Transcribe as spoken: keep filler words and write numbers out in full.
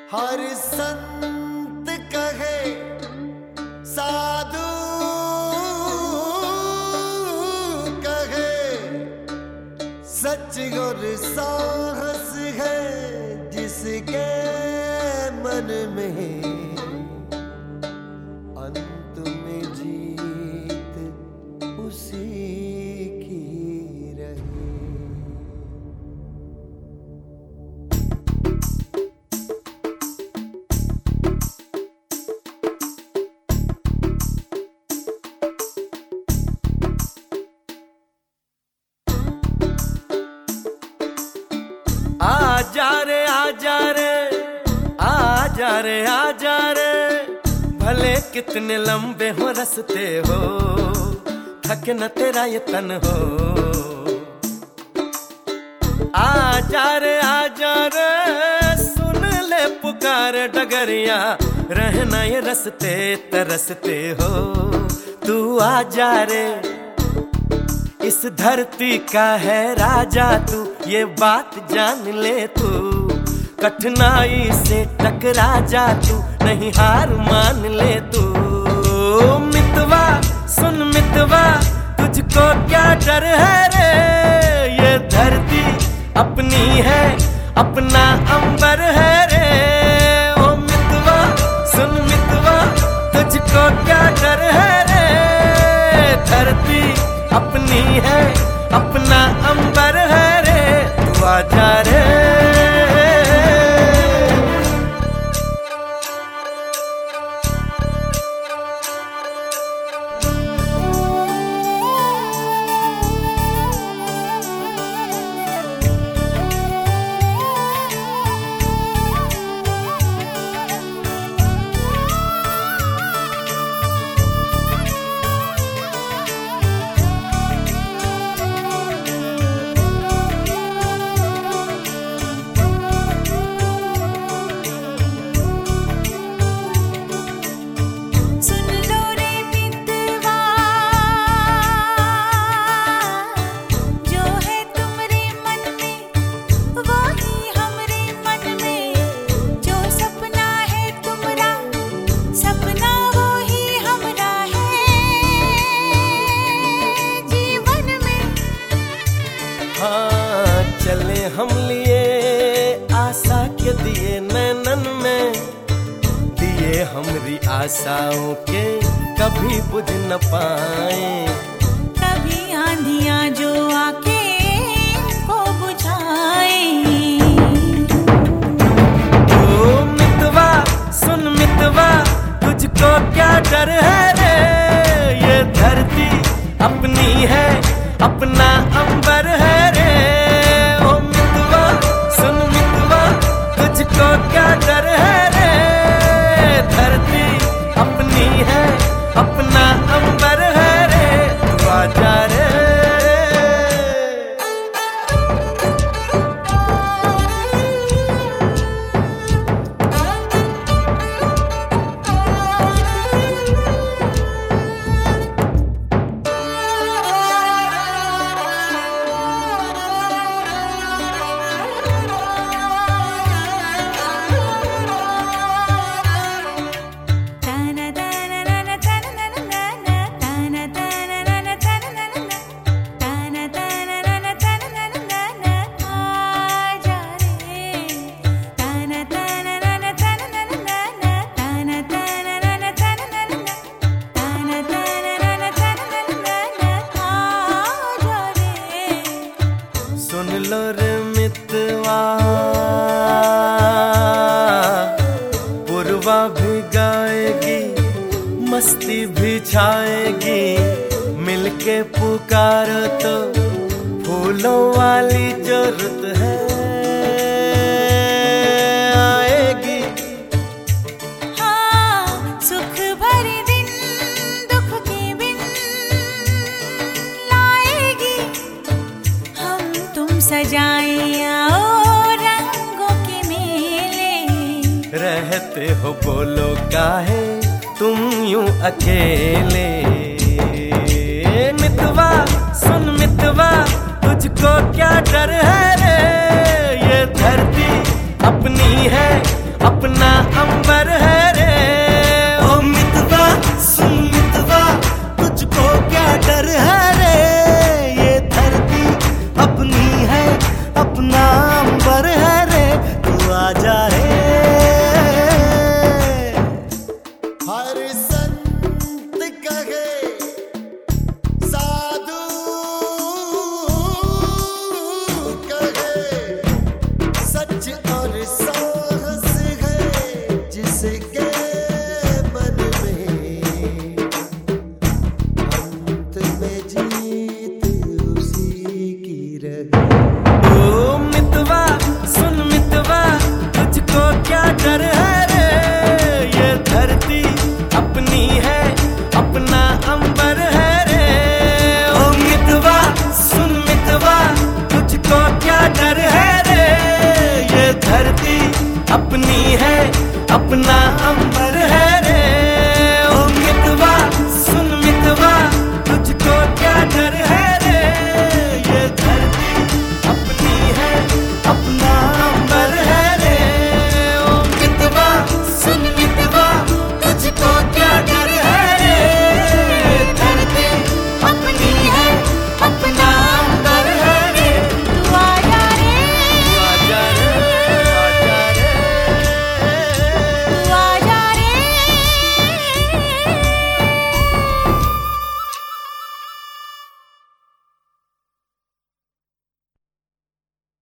हर संत कहे साधु कहे सच और साहस है जिसके मन में अंत में जीत उसी की रही। आजा रे आजा रे आजा रे आजा रे, भले कितने लंबे हो रस्ते हो, थके न तेरा ये तन हो। आजा रे आजा रे, सुन ले पुकार डगरिया, रहना ये रस्ते तरसते हो। तू आजा रे, इस धरती का है राजा तू, ये बात जान ले तू। कठिनाई से टकरा जा तू, नहीं हार मान ले तू। मितवा सुन मितवा, तुझको क्या डर है रे, ये धरती अपनी है, अपना अंबर है रे। ओ मितवा सुन मितवा, तुझको क्या डर है रे, धरती अपनी है, अपना अंबर है रे। तू आजा रे, चले हम लिए आशा के दिए नैनन में, दिए हमरी आशाओं के कभी बुझ न पाए। कभी आंधियां जो आके को बुझाए। ओ मितवा सुन मितवा, तुझको क्या डर है रे, ये धरती अपनी है, अपना अंबर है रे। तुझको क्या डर है रे, धरती अपनी है, अपना अंबर है रे। तू आजा रे, सुन लो रे मितवा, पुरवा भी गाएगी, मस्ती भी छाएगी, मिलके पुकारो तो फूलों वाली जरूरत है आएगी। हाँ, सुख भरे दिन दुख के बिन लाएगी, हम तुम सजाए आओ रंगों के मेले। रहते हो बोलो काहे तुम यूं अकेले। मितवा सुन मितवा, तुझको क्या डर है रे, ये धरती अपनी है, अपना अंबर है रे। ओ मितवा सुन मितवा, तुझको क्या डर है रे, ये धरती अपनी है, अपना अंबर है रे, तू आजा रे। हर संत कहे साधु कहे, सच और साहस है जिसके मन में, अंत में जीत उसी की रहे। ओ मितवा सुन मितवा, तुझको क्या डर है रे, ये धरती अपनी है, अपना अंबर है रे। ओ मितवा सुन मितवा, तुझको क्या डर है रे, ये धरती अपनी है, अपना अंबर